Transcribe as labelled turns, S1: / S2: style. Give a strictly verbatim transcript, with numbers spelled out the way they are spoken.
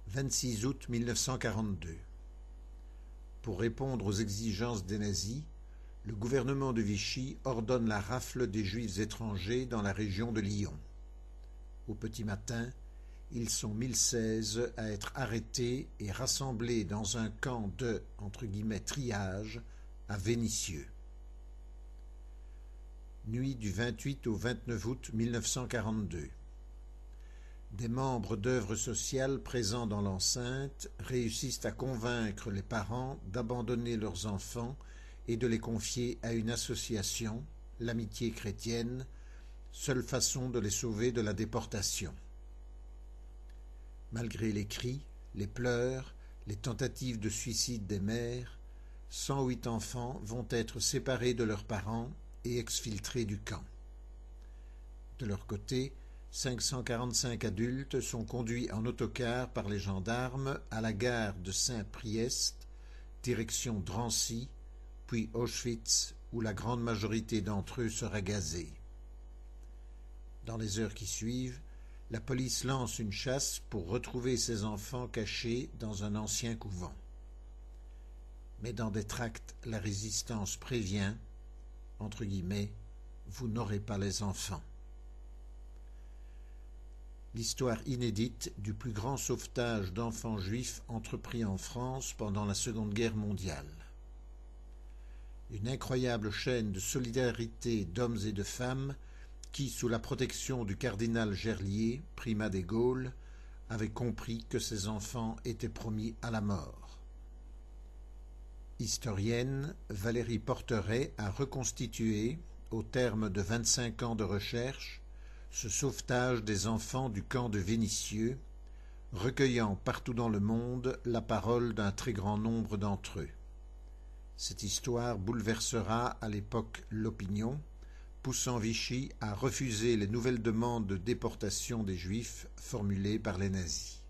S1: vingt-six août mille neuf cent quarante-deux. Pour répondre aux exigences des nazis, le gouvernement de Vichy ordonne la rafle des Juifs étrangers dans la région de Lyon. Au petit matin, ils sont mille seize à être arrêtés et rassemblés dans un camp de entre guillemets, triage à Vénissieux. Nuit du vingt-huit au vingt-neuf août mille neuf cent quarante-deux. Des membres d'œuvres sociales présents dans l'enceinte réussissent à convaincre les parents d'abandonner leurs enfants et de les confier à une association, l'Amitié chrétienne, seule façon de les sauver de la déportation. Malgré les cris, les pleurs, les tentatives de suicide des mères, cent huit enfants vont être séparés de leurs parents et exfiltrés du camp. De leur côté, cinq cent quarante-cinq adultes sont conduits en autocar par les gendarmes à la gare de Saint-Priest, direction Drancy, puis Auschwitz, où la grande majorité d'entre eux sera gazée. Dans les heures qui suivent, la police lance une chasse pour retrouver ces enfants cachés dans un ancien couvent. Mais dans des tracts, la résistance prévient, entre guillemets, « Vous n'aurez pas les enfants ». L'histoire inédite du plus grand sauvetage d'enfants juifs entrepris en France pendant la Seconde Guerre mondiale. Une incroyable chaîne de solidarité d'hommes et de femmes qui, sous la protection du cardinal Gerlier, primat des Gaules, avait compris que ces enfants étaient promis à la mort. Historienne, Valérie Porteret a reconstitué, au terme de vingt-cinq ans de recherche, ce sauvetage des enfants du camp de Vénissieux, recueillant partout dans le monde la parole d'un très grand nombre d'entre eux. Cette histoire bouleversera à l'époque l'opinion, poussant Vichy à refuser les nouvelles demandes de déportation des Juifs formulées par les nazis.